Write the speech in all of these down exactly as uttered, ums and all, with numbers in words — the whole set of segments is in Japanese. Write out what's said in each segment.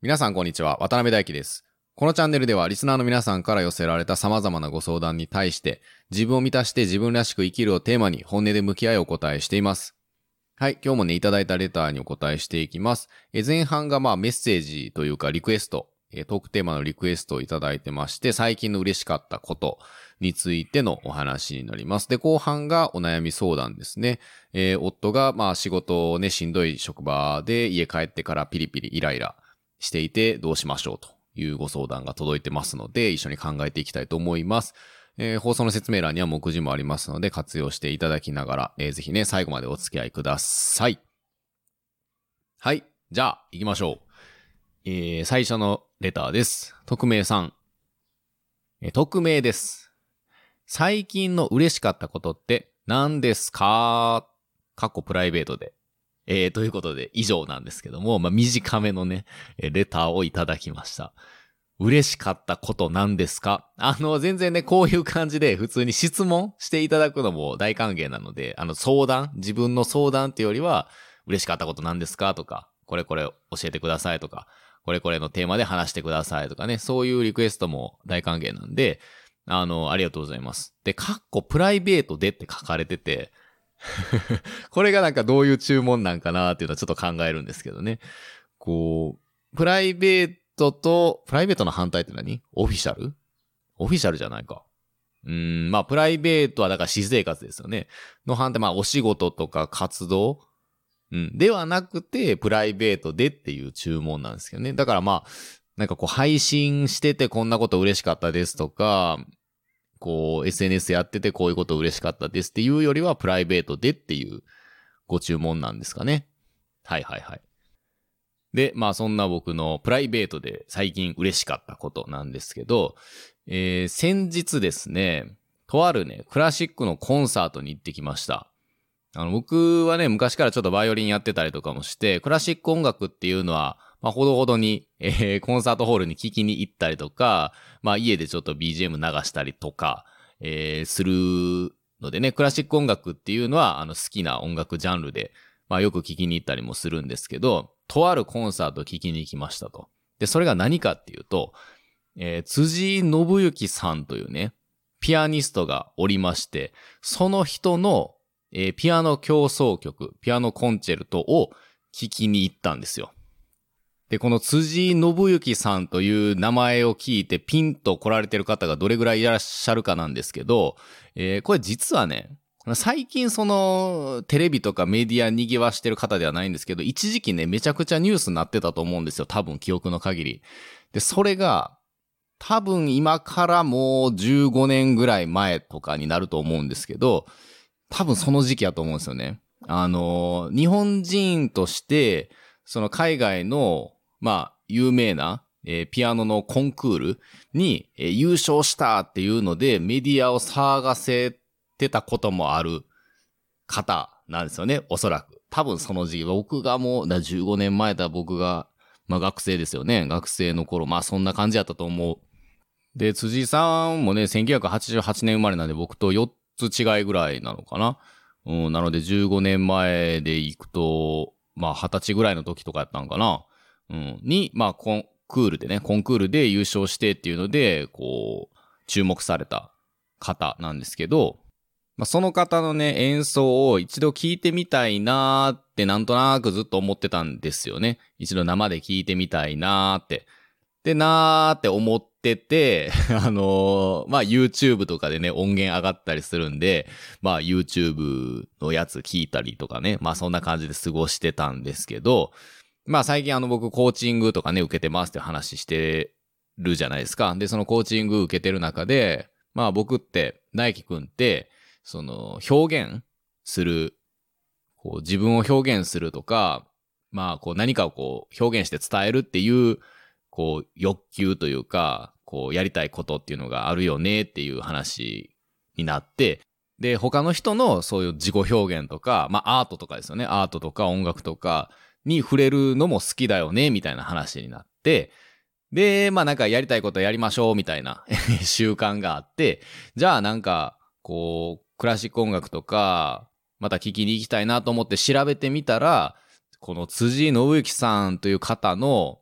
皆さんこんにちは、渡辺大輝です。このチャンネルではリスナーの皆さんから寄せられた様々なご相談に対して自分を満たして自分らしく生きるをテーマに本音で向き合いお答えしています。はい、今日もね、いただいたレターにお答えしていきます。え前半がまあメッセージというかリクエスト、えトークテーマのリクエストをいただいてまして、最近の嬉しかったことについてのお話になります。で、後半がお悩み相談ですね。えー、夫がまあ仕事をね、しんどい職場で家帰ってからピリピリイライラしていてどうしましょうというご相談が届いてますので、一緒に考えていきたいと思います。えー、放送の説明欄には目次もありますので活用していただきながら、えー、ぜひね、最後までお付き合いください。はい。じゃあ、行きましょう。えー、最初のレターです。匿名さん。えー、匿名です。最近の嬉しかったことって何ですか？かっこプライベートで。えー、ということで以上なんですけども、まあ、短めのね、レターをいただきました。嬉しかったことなんですか？あの、全然ね、こういう感じで普通に質問していただくのも大歓迎なので、あの、相談、自分の相談っていうよりは、嬉しかったことなんですかとか、これこれ教えてくださいとか、これこれのテーマで話してくださいとかね、そういうリクエストも大歓迎なんで、あの、ありがとうございます。で、かっこプライベートでって書かれてて、これがなんかどういう注文なんかなっていうのはちょっと考えるんですけどね。こう、プライベートと、プライベートの反対って何？オフィシャル？オフィシャルじゃないか。うーん、まあプライベートはだから私生活ですよね。の反対、まあお仕事とか活動、うん、ではなくて、プライベートでっていう注文なんですけどね。だからまあ、なんかこう配信しててこんなこと嬉しかったですとか、こう エスエヌエス やっててこういうこと嬉しかったですっていうよりはプライベートでっていうご注文なんですかね。はいはいはい。で、まあそんな僕のプライベートで最近嬉しかったことなんですけど、えー、先日ですね、とあるね、クラシックのコンサートに行ってきました。あの、僕はね、昔からちょっとバイオリンやってたりとかもして、クラシック音楽っていうのは、まあ、ほどほどに、えー、コンサートホールに聴きに行ったりとか、まあ、家でちょっと ビージーエム 流したりとか、えー、するのでね、クラシック音楽っていうのは、あの、好きな音楽ジャンルで、まあ、よく聴きに行ったりもするんですけど、とあるコンサート聴きに行きましたと。で、それが何かっていうと、えー、辻信之さんというね、ピアニストがおりまして、その人のえー、ピアノ協奏曲、ピアノコンチェルトを聴きに行ったんですよ。で、この辻信之さんという名前を聞いてピンと来られてる方がどれぐらいいらっしゃるかなんですけど、えー、これ実はね、最近そのテレビとかメディア賑わしてる方ではないんですけど、一時期ね、めちゃくちゃニュースになってたと思うんですよ。多分記憶の限り。で、それが、多分今からもうじゅうごねんぐらい前とかになると思うんですけど、多分その時期やと思うんですよね。あの、日本人として、その海外の、まあ、有名な、えー、ピアノのコンクールに、えー、優勝したっていうので、メディアを騒がせてたこともある方なんですよね、おそらく。多分その時期、僕がもう、だじゅうごねんまえだ僕が、まあ学生ですよね。学生の頃、まあそんな感じやったと思う。で、辻さんもね、せんきゅうひゃくはちじゅうはちねん生まれなんで僕とよっつ違いぐらいなのかな。うん、なのでじゅうごねんまえで行くと、まあはたちぐらいの時とかやったんかな。うん、に、まあコンクールでね、コンクールで優勝してっていうので、こう、注目された方なんですけど、まあ、その方のね、演奏を一度聞いてみたいなーってなんとなくずっと思ってたんですよね。一度生で聞いてみたいなーって。でなーって思ってて、あのー、まあ、YouTube とかでね、音源上がったりするんで、まあ、YouTube のやつ聞いたりとかね、まあ、そんな感じで過ごしてたんですけど、まあ、最近あの、僕、コーチングとかね、受けてますって話してるじゃないですか。で、そのコーチング受けてる中で、まあ、僕って、大輝くんって、その、表現する、こう、自分を表現するとか、まあ、こう、何かをこう、表現して伝えるっていう、こう、欲求というか、こう、やりたいことっていうのがあるよねっていう話になって、で、他の人のそういう自己表現とか、まあ、アートとかですよね。アートとか音楽とかに触れるのも好きだよね、みたいな話になって、で、まあなんかやりたいことやりましょう、みたいな習慣があって、じゃあなんか、こう、クラシック音楽とか、また聞きに行きたいなと思って調べてみたら、この辻信之さんという方の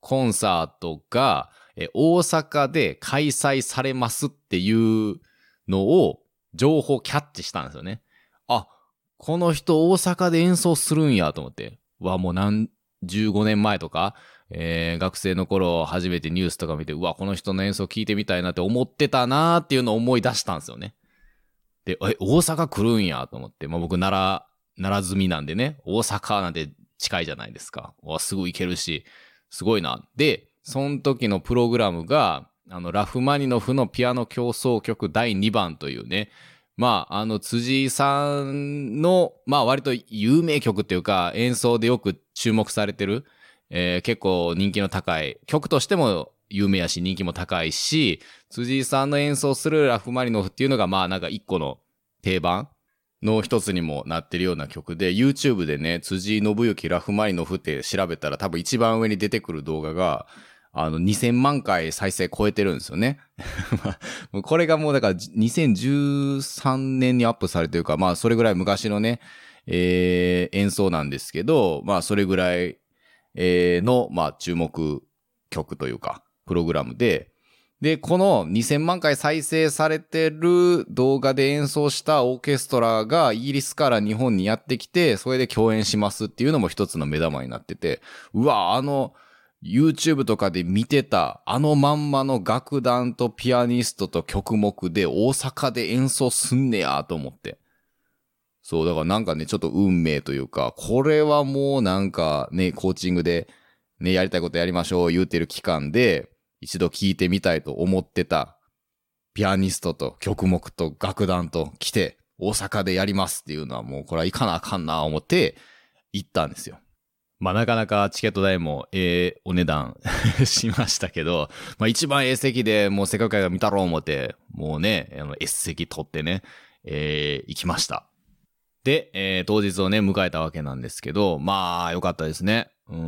コンサートがえ大阪で開催されますっていうのを情報キャッチしたんですよね。あ、この人大阪で演奏するんやと思って。わ、もう何、じゅうごねんまえとか、えー、学生の頃初めてニュースとか見て、うわ、この人の演奏聞いてみたいなって思ってたなーっていうのを思い出したんですよね。で、え、大阪来るんやと思って、まあ、僕奈良、奈良済みなんでね、大阪なんて近いじゃないですか。わ、すぐ行けるし、すごいな。で、その時のプログラムが、あの、ラフマニノフのピアノ協奏曲だいにばんというね、まあ、あの、辻井さんの、まあ、割と有名曲っていうか、演奏でよく注目されてる、えー、結構人気の高い、曲としても有名やし、人気も高いし、辻井さんの演奏するラフマニノフっていうのが、まあ、なんか一個の定番の一つにもなってるような曲で、YouTube でね、辻井信之ラフマニノフって調べたら、多分一番上に出てくる動画が、あの、にせんまんかい再生超えてるんですよね。これがもうだからにせんじゅうさんねんにアップされてるか、まあそれぐらい昔のね、えー、演奏なんですけど、まあそれぐらい、えー、の、まあ注目曲というか、プログラムで、で、このにせんまんかい再生されてる動画で演奏したオーケストラがイギリスから日本にやってきて、それで共演しますっていうのも一つの目玉になってて、うわ、あの、YouTube とかで見てたあのまんまの楽団とピアニストと曲目で大阪で演奏すんねやと思って。そう、だからなんかね、ちょっと運命というか、これはもうなんかね、コーチングでね、やりたいことやりましょう言うてる期間で、一度聴いてみたいと思ってたピアニストと曲目と楽団と来て、大阪でやりますっていうのはもうこれは行かなあかんな思って行ったんですよ。まあなかなかチケット代もええお値段しましたけど、まあ一番ええ席でもう世界海外見たろう思って、もうね、あの S 席取ってね、えー、行きました。で、えー、当日をね、迎えたわけなんですけど、まあよかったですね。うん、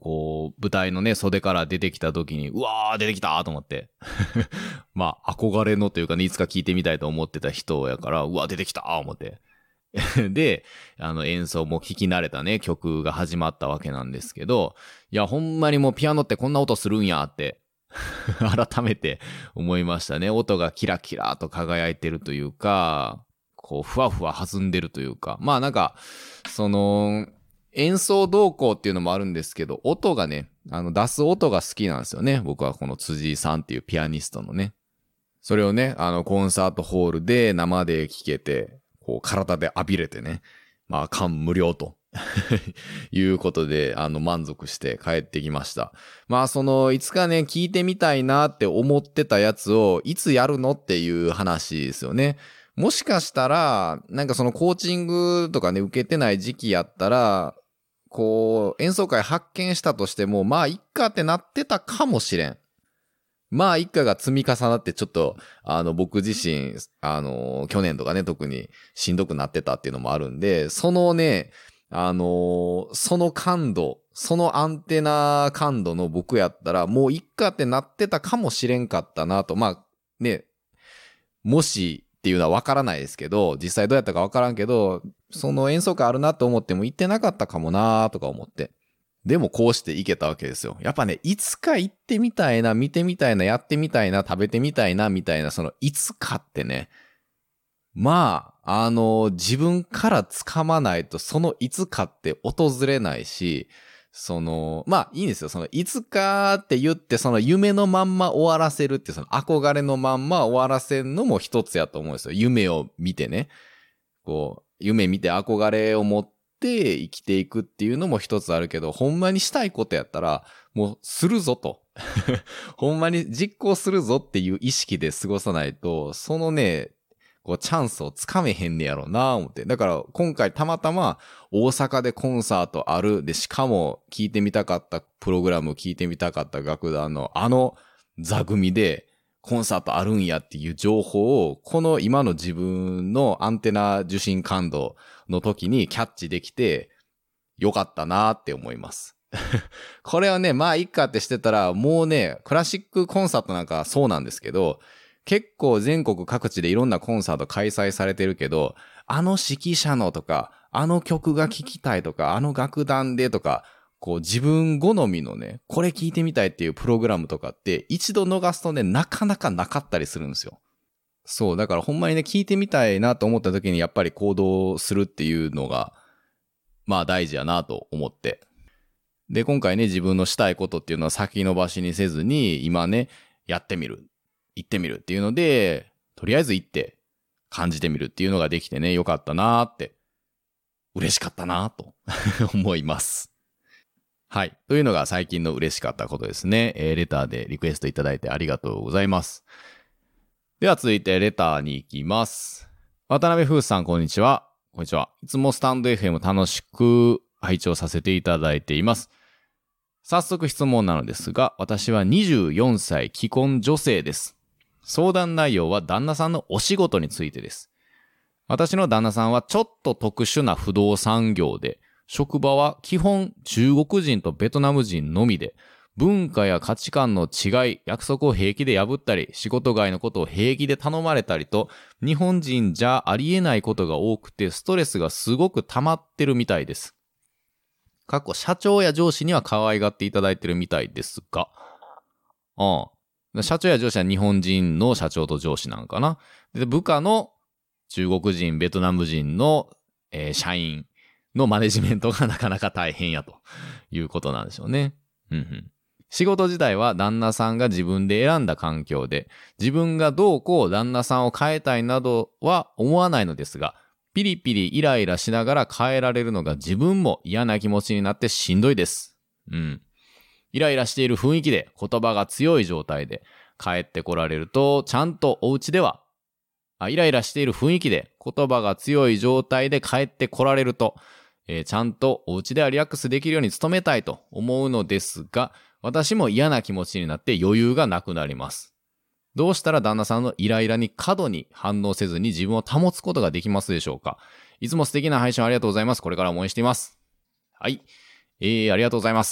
こう、舞台のね、袖から出てきた時に、うわー出てきたと思って。まあ憧れのというかね、いつか聴いてみたいと思ってた人やから、うわ出てきた思って。で、あの演奏も聴き慣れたね、曲が始まったわけなんですけど、いや、ほんまにもうピアノってこんな音するんやって、改めて思いましたね。音がキラキラと輝いてるというか、こう、ふわふわ弾んでるというか、まあなんか、その、演奏動向っていうのもあるんですけど、音がね、あの、出す音が好きなんですよね。僕はこの辻井さんっていうピアニストのね。それをね、あの、コンサートホールで生で聴けて、こう体で浴びれてね、まあ感無量ということで、あの満足して帰ってきました。まあそのいつかね聞いてみたいなって思ってたやつをいつやるのっていう話ですよね。もしかしたらなんかそのコーチングとかね受けてない時期やったら、こう演奏会発見したとしてもまあいっかってなってたかもしれん。まあ一家が積み重なってちょっとあの僕自身あの去年とかね特にしんどくなってたっていうのもあるんで、そのねあのその感度そのアンテナ感度の僕やったらもう一家ってなってたかもしれんかったなと。まあねもしっていうのは分からないですけど、実際どうやったか分からんけど、その演奏会あるなと思っても行ってなかったかもなとか思って。でもこうして行けたわけですよ。やっぱね、いつか行ってみたいな、見てみたいな、やってみたいな、食べてみたいな、みたいな、そのいつかってね、まあ、あの、自分から掴まないとそのいつかって訪れないし、その、まあいいんですよ。そのいつかって言ってその夢のまんま終わらせるってその憧れのまんま終わらせるのも一つやと思うんですよ。夢を見てね。こう、夢見て憧れを持ってで生きていくっていうのも一つあるけど、ほんまにしたいことやったらもうするぞとほんまに実行するぞっていう意識で過ごさないと、そのねこうチャンスをつかめへんねやろな思って。だから今回たまたま大阪でコンサートあるで、しかも聴いてみたかったプログラム聴いてみたかった楽団のあの座組でコンサートあるんやっていう情報をこの今の自分のアンテナ受信感度の時にキャッチできてよかったなって思いますこれはねまあいっかってしてたらもうねクラシックコンサートなんかそうなんですけど、結構全国各地でいろんなコンサート開催されてるけど、あの指揮者のとかあの曲が聴きたいとかあの楽団でとかこう自分好みのね、これ聞いてみたいっていうプログラムとかって一度逃すとね、なかなかなかったりするんですよ。そう、だからほんまにね、聞いてみたいなと思った時にやっぱり行動するっていうのが、まあ大事やなと思って。で、今回ね、自分のしたいことっていうのは先延ばしにせずに、今ね、やってみる、行ってみるっていうので、とりあえず行って感じてみるっていうのができてね、よかったなーって、嬉しかったなーと思います。はい。というのが最近の嬉しかったことですね。えー、レターでリクエストいただいてありがとうございます。では続いてレターに行きます。渡辺風さん、こんにちは。こんにちは。いつもスタンド エフエム 楽しく拝聴させていただいています。早速質問なのですが、私はにじゅうよんさい既婚女性です。相談内容は旦那さんのお仕事についてです。私の旦那さんはちょっと特殊な不動産業で、職場は基本中国人とベトナム人のみで、文化や価値観の違い、約束を平気で破ったり、仕事外のことを平気で頼まれたりと、日本人じゃありえないことが多くて、ストレスがすごく溜まってるみたいです。過去社長や上司には可愛がっていただいてるみたいですが、ああ、社長や上司は日本人の社長と上司なんかな。で、部下の中国人、ベトナム人の、えー、社員のマネジメントがなかなか大変やということなんでしょうね。うんうん、仕事自体は旦那さんが自分で選んだ環境で、自分がどうこう旦那さんを変えたいなどは思わないのですが、ピリピリイライラしながら変えられるのが自分も嫌な気持ちになってしんどいです。うん。イライラしている雰囲気で言葉が強い状態で帰ってこられると、ちゃんとお家では、あイライラしている雰囲気で言葉が強い状態で帰ってこられると、えー、ちゃんとお家ではリラックスできるように努めたいと思うのですが、私も嫌な気持ちになって余裕がなくなります。どうしたら旦那さんのイライラに過度に反応せずに自分を保つことができますでしょうか。いつも素敵な配信ありがとうございます。これからも応援しています。はい。えー、ありがとうございます。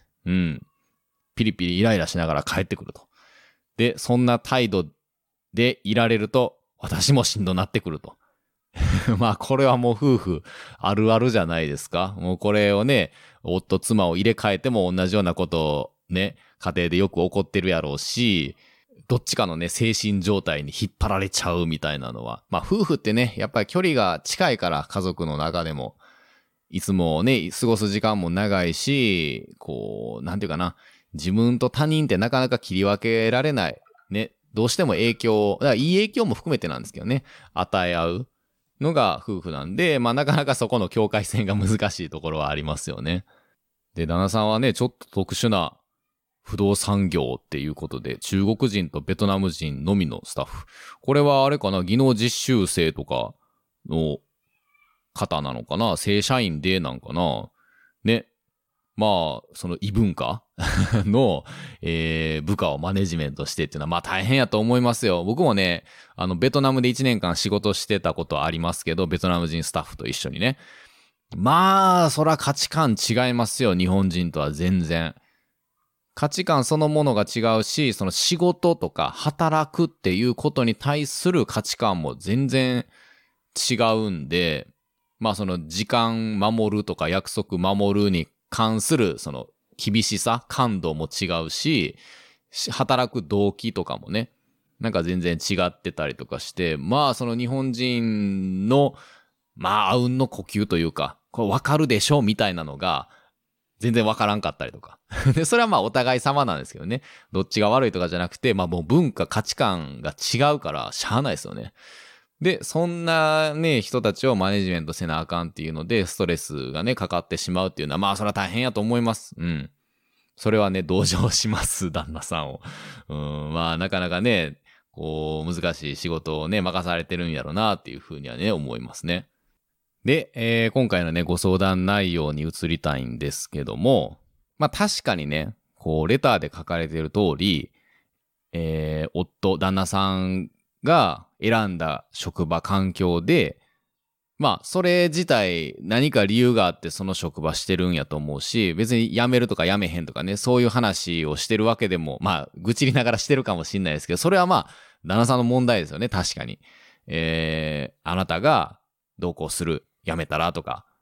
うん。ピリピリイライラしながら帰ってくると。で、そんな態度でいられると、私もしんどなってくると。まあ、これはもう夫婦あるあるじゃないですか。もうこれをね、夫妻を入れ替えても同じようなことをね、家庭でよく起こってるやろうし、どっちかのね、精神状態に引っ張られちゃうみたいなのは。まあ、夫婦ってね、やっぱり距離が近いから家族の中でも、いつもね、過ごす時間も長いし、こう、なんていうかな、自分と他人ってなかなか切り分けられない。ね、どうしても影響、だからいい影響も含めてなんですけどね、与え合うのが夫婦なんで、まあなかなかそこの境界線が難しいところはありますよね。で、旦那さんはね、ちょっと特殊な不動産業っていうことで、中国人とベトナム人のみのスタッフ。これはあれかな、技能実習生とかの方なのかな、正社員でなんかな。ね。まあ、その異文化の、えー、部下をマネジメントしてっていうのは、まあ大変やと思いますよ。僕もね、あの、ベトナムでいちねんかん仕事してたことありますけど、ベトナム人スタッフと一緒にね。まあ、そら価値観違いますよ、日本人とは全然。価値観そのものが違うし、その仕事とか働くっていうことに対する価値観も全然違うんで、まあその時間守るとか約束守るに関するその厳しさ、感度も違うし、働く動機とかもね、なんか全然違ってたりとかして、まあその日本人の、まああうんの呼吸というか、これ分かるでしょみたいなのが、全然わからんかったりとか。で、それはまあお互い様なんですけどね。どっちが悪いとかじゃなくて、まあもう文化、価値観が違うから、しゃあないですよね。で、そんなね、人たちをマネジメントせなあかんっていうので、ストレスがね、かかってしまうっていうのは、まあそれは大変やと思います。うん。それはね、同情します、旦那さんを。うん、まあなかなかね、こう、難しい仕事をね、任されてるんやろなっていうふうにはね、思いますね。で、えー、今回のね、ご相談内容に移りたいんですけども、まあ確かにね、こう、レターで書かれている通り、えー、夫、旦那さんが選んだ職場環境で、まあ、それ自体何か理由があってその職場してるんやと思うし、別に辞めるとか辞めへんとかね、そういう話をしてるわけでも、まあ、愚痴りながらしてるかもしんないですけど、それはまあ、旦那さんの問題ですよね、確かに。えー、あなたが同行する、辞めたらとか、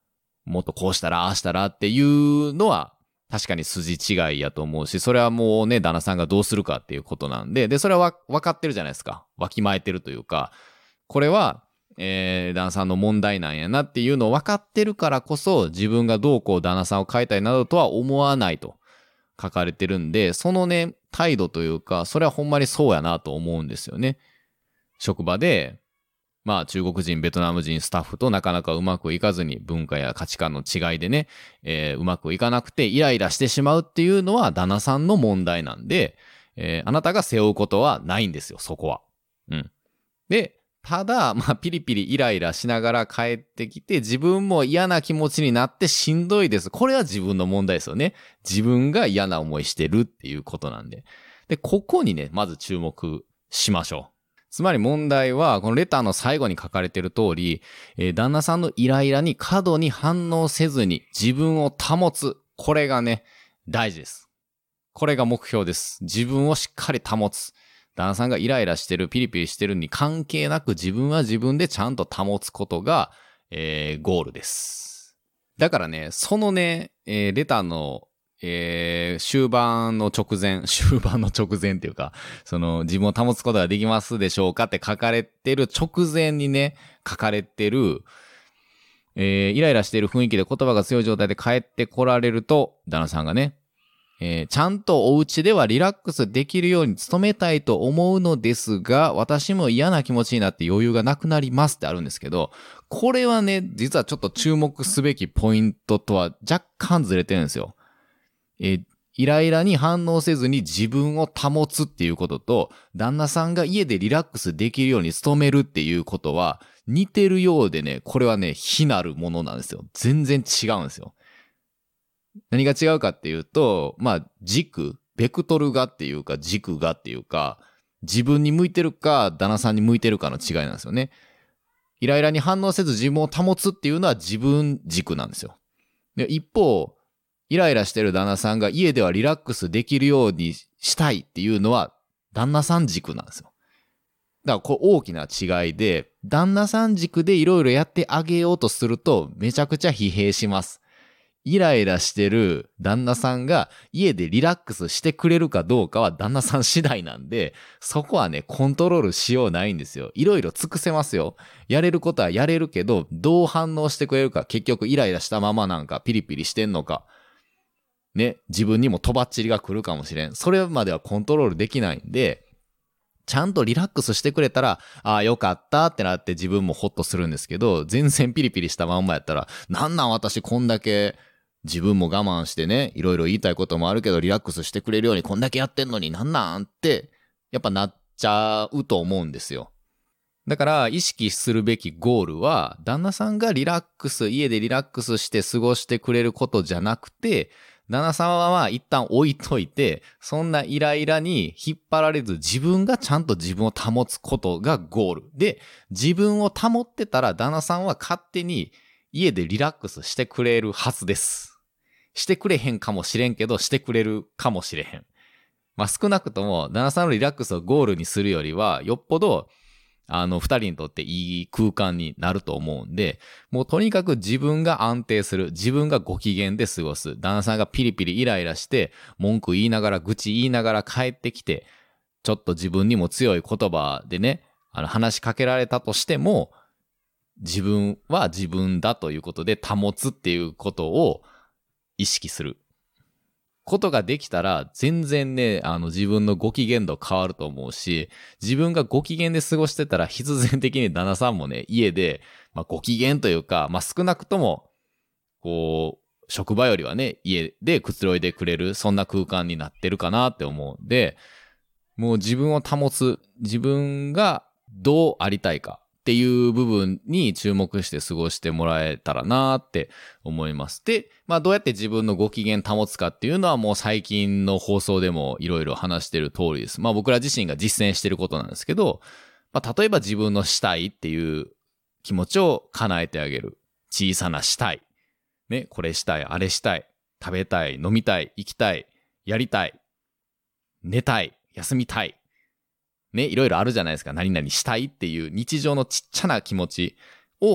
もっとこうしたらああしたらっていうのは確かに筋違いやと思うし、それはもうね、旦那さんがどうするかっていうことなんで、で、それは分かってるじゃないですか。わきまえてるというか、これは、えー、旦那さんの問題なんやなっていうのを分かってるからこそ、自分がどうこう旦那さんを変えたいなどとは思わないと書かれてるんで、そのね、態度というか、それはほんまにそうやなと思うんですよね。職場で、まあ中国人、ベトナム人スタッフとなかなかうまくいかずに文化や価値観の違いでね、えー、うまくいかなくてイライラしてしまうっていうのは旦那さんの問題なんで、えー、あなたが背負うことはないんですよ、そこは。うん。で、ただ、まあピリピリイライラしながら帰ってきて自分も嫌な気持ちになってしんどいです。これは自分の問題ですよね。自分が嫌な思いしてるっていうことなんで。で、ここにね、まず注目しましょう。つまり問題は、このレターの最後に書かれている通り、えー、旦那さんのイライラに過度に反応せずに自分を保つ。これがね、大事です。これが目標です。自分をしっかり保つ。旦那さんがイライラしてる、ピリピリしてるに関係なく自分は自分でちゃんと保つことが、えー、ゴールです。だからね、そのね、えー、レターのえー、終盤の直前、終盤の直前っていうか、その自分を保つことができますでしょうかって書かれてる直前にね、書かれてる、えー、イライラしている雰囲気で言葉が強い状態で帰ってこられると、旦那さんがね、えー、ちゃんとお家ではリラックスできるように努めたいと思うのですが、私も嫌な気持ちになって余裕がなくなりますってあるんですけど、これはね、実はちょっと注目すべきポイントとは若干ずれてるんですよ。えー、イライラに反応せずに自分を保つっていうことと、旦那さんが家でリラックスできるように努めるっていうことは似てるようでね、これはね、非なるものなんですよ。全然違うんですよ。何が違うかっていうと、まあ、軸、ベクトルがっていうか、軸がっていうか、自分に向いてるか、旦那さんに向いてるかの違いなんですよね。イライラに反応せず自分を保つっていうのは自分軸なんですよ。で、一方、イライラしてる旦那さんが家ではリラックスできるようにしたいっていうのは旦那さん軸なんですよ。だからこれ大きな違いで、旦那さん軸でいろいろやってあげようとするとめちゃくちゃ疲弊します。イライラしてる旦那さんが家でリラックスしてくれるかどうかは旦那さん次第なんで、そこはね、コントロールしようないんですよ。いろいろ尽くせますよ。やれることはやれるけど、どう反応してくれるか、結局イライラしたままなんかピリピリしてんのか、ね、自分にもとばっちりが来るかもしれん。それまではコントロールできないんで、ちゃんとリラックスしてくれたら、ああ、よかったってなって自分もホッとするんですけど、全然ピリピリしたまんまやったら、なんなん私こんだけ自分も我慢してね、いろいろ言いたいこともあるけど、リラックスしてくれるようにこんだけやってんのになんなんって、やっぱなっちゃうと思うんですよ。だから意識するべきゴールは、旦那さんがリラックス、家でリラックスして過ごしてくれることじゃなくて、旦那さんは一旦置いといて、そんなイライラに引っ張られず自分がちゃんと自分を保つことがゴール。で、自分を保ってたら旦那さんは勝手に家でリラックスしてくれるはずです。してくれへんかもしれんけど、してくれるかもしれへん。まあ少なくとも旦那さんのリラックスをゴールにするよりは、よっぽどあの、二人にとっていい空間になると思うんで、もうとにかく自分が安定する、自分がご機嫌で過ごす、旦那さんがピリピリイライラして、文句言いながら、愚痴言いながら帰ってきて、ちょっと自分にも強い言葉でね、あの、話しかけられたとしても、自分は自分だということで保つっていうことを意識することができたら、全然ね、あの自分のご機嫌度変わると思うし、自分がご機嫌で過ごしてたら、必然的に旦那さんもね、家で、まあ、ご機嫌というか、まあ、少なくとも、こう、職場よりはね、家でくつろいでくれる、そんな空間になってるかなって思うんで、もう自分を保つ、自分がどうありたいかっていう部分に注目して過ごしてもらえたらなーって思います。で、まあどうやって自分のご機嫌保つかっていうのはもう最近の放送でもいろいろ話してる通りです。まあ僕ら自身が実践してることなんですけど、まあ例えば自分のしたいっていう気持ちを叶えてあげる。小さなしたい。ね、これしたい、あれしたい、食べたい、飲みたい、行きたい、やりたい、寝たい、休みたい。ね、いろいろあるじゃないですか。何々したいっていう日常のちっちゃな気持ちを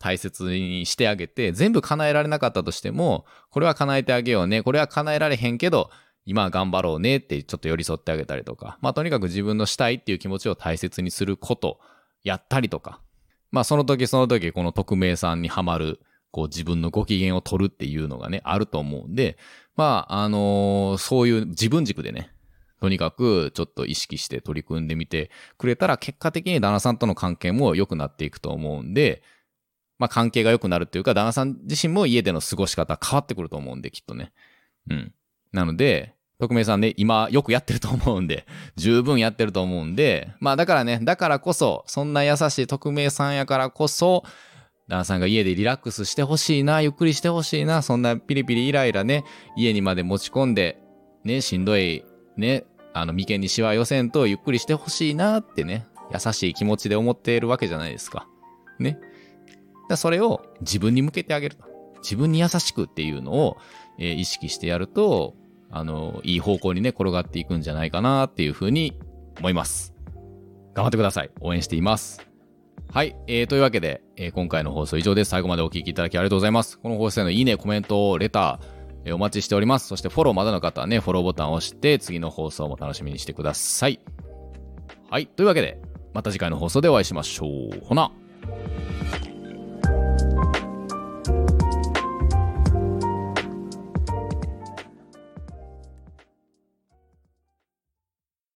大切にしてあげて、全部叶えられなかったとしても、これは叶えてあげようね、これは叶えられへんけど、今は頑張ろうねってちょっと寄り添ってあげたりとか、まあとにかく自分のしたいっていう気持ちを大切にすることやったりとか、まあその時その時この匿名さんにはまる、こう自分のご機嫌を取るっていうのがね、あると思うんで、まああのー、そういう自分軸でね、とにかくちょっと意識して取り組んでみてくれたら、結果的に旦那さんとの関係も良くなっていくと思うんで、まあ関係が良くなるっていうか、旦那さん自身も家での過ごし方変わってくると思うんで、きっとね。うん。なので、匿名さんね、今よくやってると思うんで、十分やってると思うんで、まあだからね、だからこそ、そんな優しい匿名さんやからこそ、旦那さんが家でリラックスしてほしいな、ゆっくりしてほしいな、そんなピリピリイライラね、家にまで持ち込んで、ね、しんどい、ね、あの、眉間にしわ寄せんとゆっくりしてほしいなってね、優しい気持ちで思っているわけじゃないですか。ね。だそれを自分に向けてあげると。自分に優しくっていうのを、えー、意識してやると、あの、いい方向にね、転がっていくんじゃないかなっていうふうに思います。頑張ってください。応援しています。はい。えー、というわけで、えー、今回の放送以上です。最後までお聞きいただきありがとうございます。この放送へのいいね、コメント、レター、えー、お待ちしております。そしてフォローまだの方はね、フォローボタンを押して、次の放送も楽しみにしてください。はい。というわけで、また次回の放送でお会いしましょう。ほな。